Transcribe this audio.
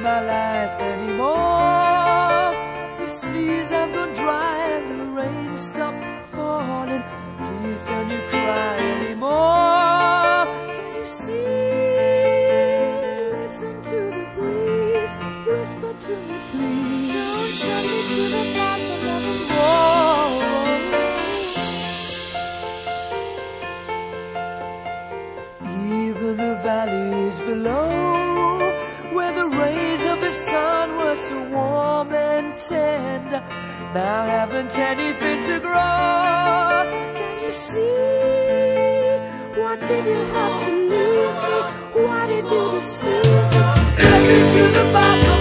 my life anymore. The seas have gone dry and the rain stopped falling. Please don't you cry anymore. Can you see? Listen to the breeze. Whisper to me, please. Don't send me to the bottom of the wall. Even the valleys below, where the rays of the sun were so warm and tender, now haven't anything to grow. Can you see? Why did you have to leave me? Why did you deceive me? Send me to the bottom